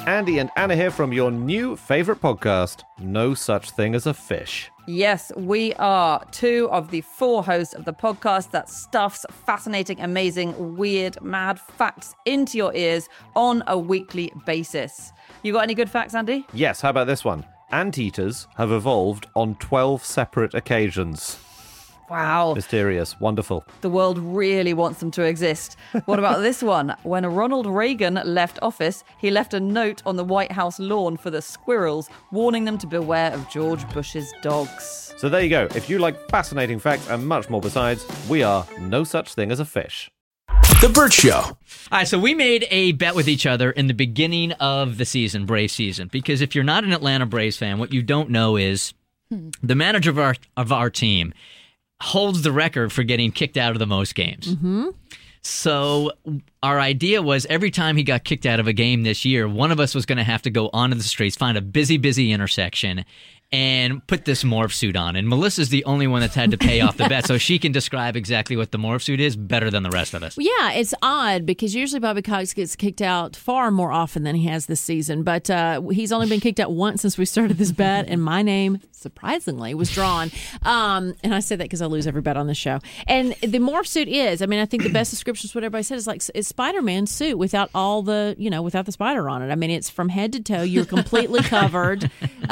Andy and Anna here from your new favorite podcast, No Such Thing as a Fish. Yes, we are two of the four hosts of the podcast that stuffs fascinating, amazing, weird, mad facts into your ears on a weekly basis. You got any good facts, Andy? Yes, how about this one? Anteaters have evolved on 12 separate occasions. Wow. Mysterious. Wonderful. The world really wants them to exist. What about this one? When Ronald Reagan left office, he left a note on the White House lawn for the squirrels, warning them to beware of George Bush's dogs. So there you go. If you like fascinating facts and much more besides, we are No Such Thing as a Fish. The Burt Show. All right, so we made a bet with each other in the beginning of the season, Braves season, because if you're not an Atlanta Braves fan, what you don't know is the manager of our team holds the record for getting kicked out of the most games. Mm-hmm. So our idea was every time he got kicked out of a game this year, one of us was going to have to go onto the streets, find a busy intersection, and put this morph suit on. And Melissa's the only one that's had to pay off the bet, so she can describe exactly what the morph suit is better than the rest of us. Yeah, it's odd because usually Bobby Cox gets kicked out far more often than he has this season. But he's only been kicked out once since we started this bet, and my name, surprisingly, was drawn. And I say that because I lose every bet on this show. And the morph suit is, I mean, I think the best description is what everybody said is like it's Spider-Man's suit without all the, without the spider on it. I mean, it's from head to toe. You're completely covered.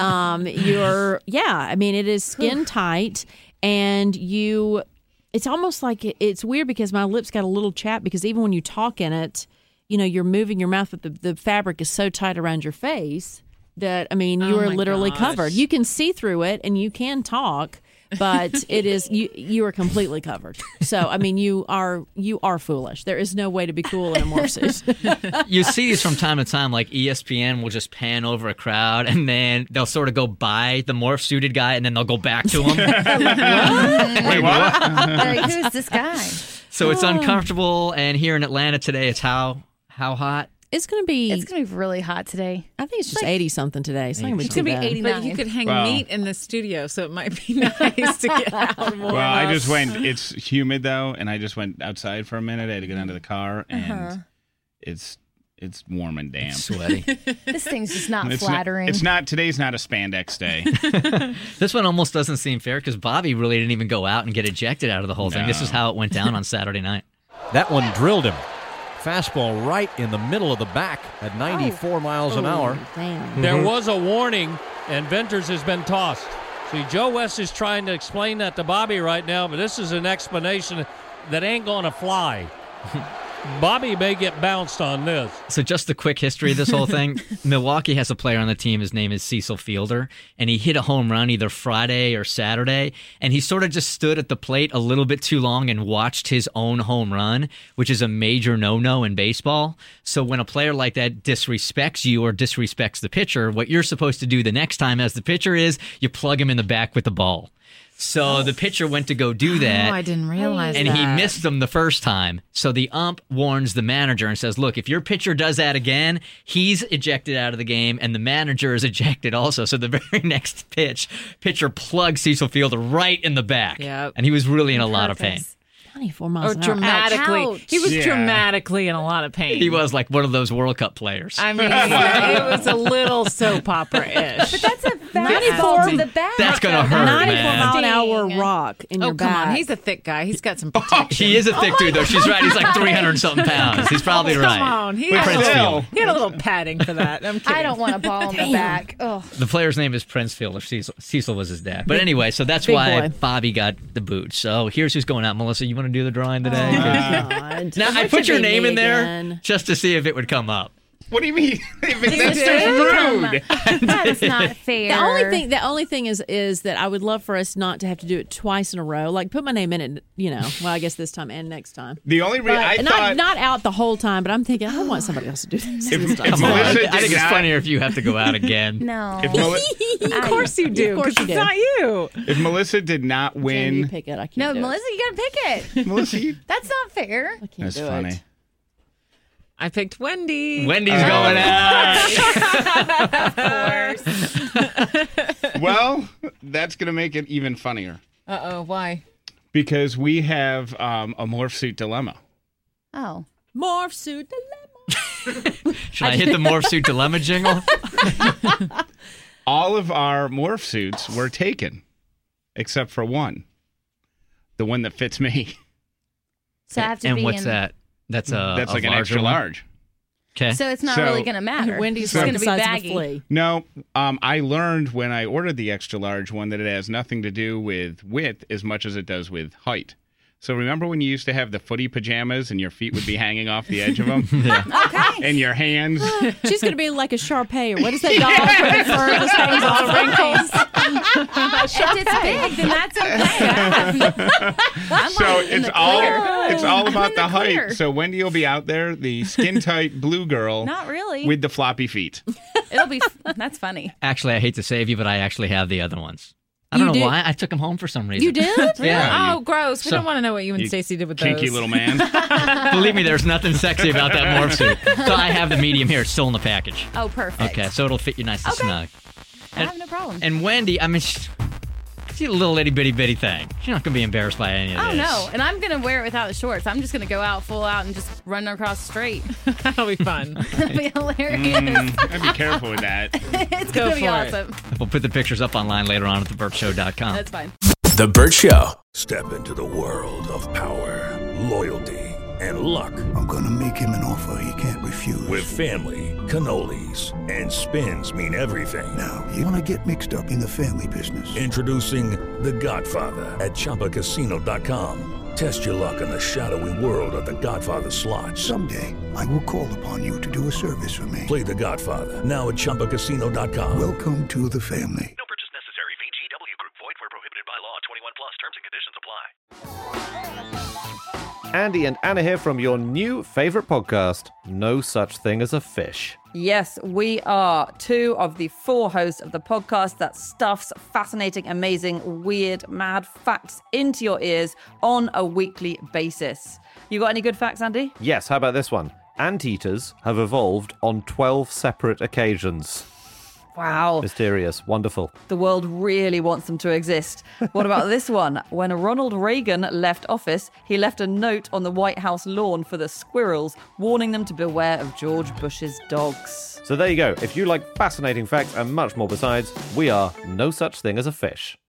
It is skin tight, and it's almost like it's weird because my lips got a little chapped because even when you talk in it, you're moving your mouth, but the fabric is so tight around your face that, I mean, you are literally covered. You can see through it and you can talk, but it is you are completely covered. So, I mean, you are foolish. There is no way to be cool in a morph suit. You see these from time to time, like ESPN will just pan over a crowd and then they'll sort of go by the morph suited guy and then they'll go back to him. Wait, what? Like, who's this guy? So it's uncomfortable, and here in Atlanta today, it's how hot? It's going to be really hot today. I think it's just 80-something today. It's not going to be too bad. 89. But you could hang meat in the studio, so it might be nice to get out more. Well, I just went, it's humid, though, and I just went outside for a minute. I had to get down to the car, and it's warm and damp. Sweaty. This thing's just not flattering. Today's not a spandex day. This one almost doesn't seem fair because Bobby really didn't even go out and get ejected out of the whole thing. This is how it went down on Saturday night. That one drilled him. Fastball right in the middle of the back at 94 miles an hour. There was a warning, and Venters has been tossed. See, Joe West is trying to explain that to Bobby right now, but this is an explanation that ain't going to fly. Bobby may get bounced on this. So just the quick history of this whole thing. Milwaukee has a player on the team. His name is Cecil Fielder, and he hit a home run either Friday or Saturday, and he sort of just stood at the plate a little bit too long and watched his own home run, which is a major no-no in baseball. So when a player like that disrespects you or disrespects the pitcher, what you're supposed to do the next time as the pitcher is you plug him in the back with the ball. So the pitcher went to go do that. Oh, I didn't realize and that. he missed them the first time. So the ump warns the manager and says, look, if your pitcher does that again, he's ejected out of the game, and the manager is ejected also. So the very next pitcher plugged Cecil Fielder right in the back. Yep. And he was really in a lot of pain. 94 miles an hour. Dramatically. Ouch. He was dramatically in a lot of pain. He was like one of those World Cup players. I mean, it was a little soap opera-ish. But that's a fastball to the back. That's going to hurt, 94 man. mile an hour rock in your back. Come on. He's a thick guy. He's got some protection. He is a thick dude, though. She's right. He's like 300-something pounds. He's probably right. Come on. He Prince had Fielder. a little padding for that. I'm kidding. I don't want a ball in the back. Ugh. The player's name is Prince Fielder. Cecil was his dad. But anyway, so that's Big why boy. Bobby got the boot. So here's who's going out. Melissa, you want to do the drawing today? God. Now, I What put should your be name me in there again? just to see if it would come up. What do you mean? That's rude. That's not fair. The only thing is that I would love for us not to have to do it twice in a row. Like put my name in it, well, I guess this time and next time. The only reason I But thought... not out the whole time, but I'm thinking I want somebody else to do this. If Come on. Melissa I think did it's not- funnier if you have to go out again. No. Of course you do. Of course you It's do. not you. If Melissa did not Jen, you win... pick it. I can't No, do Melissa, you gotta pick it. Melissa, you... That's not fair. I can't That's do funny. it. I picked Wendy. Wendy's going out. Of course. Well, that's going to make it even funnier. Uh-oh, why? Because we have a morph suit dilemma. Oh. Morph suit dilemma. Should I hit the morph suit dilemma jingle? All of our morph suits were taken, except for one. The one that fits me. So I have to And be what's in... that? That's That's like an larger extra one? large. Okay. So it's not So- really going to matter. Wendy's it's like going the to be size of a baggy. flea. No, I learned when I ordered the extra large one that it has nothing to do with width as much as it does with height. So remember when you used to have the footy pajamas and your feet would be hanging off the edge of them? Okay. And your hands? She's going to be like a Shar-Pei, or what is that dog where the fur just hangs off the wrinkles? If it's big, then that's okay. So it's all about the height. clear. So Wendy will be out there, the skin tight blue girl Not really. with the floppy feet. It'll be. That's funny. Actually, I hate to save you, but I actually have the other ones. I don't You know did? why. I took them home for some reason. You did? Yeah, Oh, gross. We So- don't want to know what you and you Stacey did with Kinky those. little man. Believe me, there's nothing sexy about that morph suit. So I have the medium here. It's still in the package. Oh, perfect. Okay, so it'll fit you nice and Okay. snug. I have no problem. And Wendy, I mean, she's a little itty bitty thing. She's not going to be embarrassed by any of Oh this. no! And I'm gonna wear it without the shorts. I'm just gonna go out full out and just run across the street. That'll be fun. It'll be hilarious. I'd be careful with that. It's Go gonna be for it. awesome. We'll put the pictures up online later on at theburpshow.com. That's fine. The Burt Show. Step into the world of power, loyalty, and luck. I'm gonna make him an offer he can't refuse. With family, cannolis, and spins mean everything. Now, you wanna get mixed up in the family business. Introducing The Godfather at ChumbaCasino.com. Test your luck in the shadowy world of The Godfather slot. Someday, I will call upon you to do a service for me. Play The Godfather now at ChumbaCasino.com. Welcome to the family. No purchase necessary. VGW Group. Void where prohibited by law. 21 plus. Terms and conditions apply. Andy and Anna here from your new favourite podcast, No Such Thing as a Fish. Yes, we are two of the four hosts of the podcast that stuffs fascinating, amazing, weird, mad facts into your ears on a weekly basis. You got any good facts, Andy? Yes, how about this one? Anteaters have evolved on 12 separate occasions. Wow. Mysterious, wonderful. The world really wants them to exist. What about this one? When Ronald Reagan left office, he left a note on the White House lawn for the squirrels, warning them to beware of George Bush's dogs. So there you go. If you like fascinating facts and much more besides, we are No Such Thing as a Fish.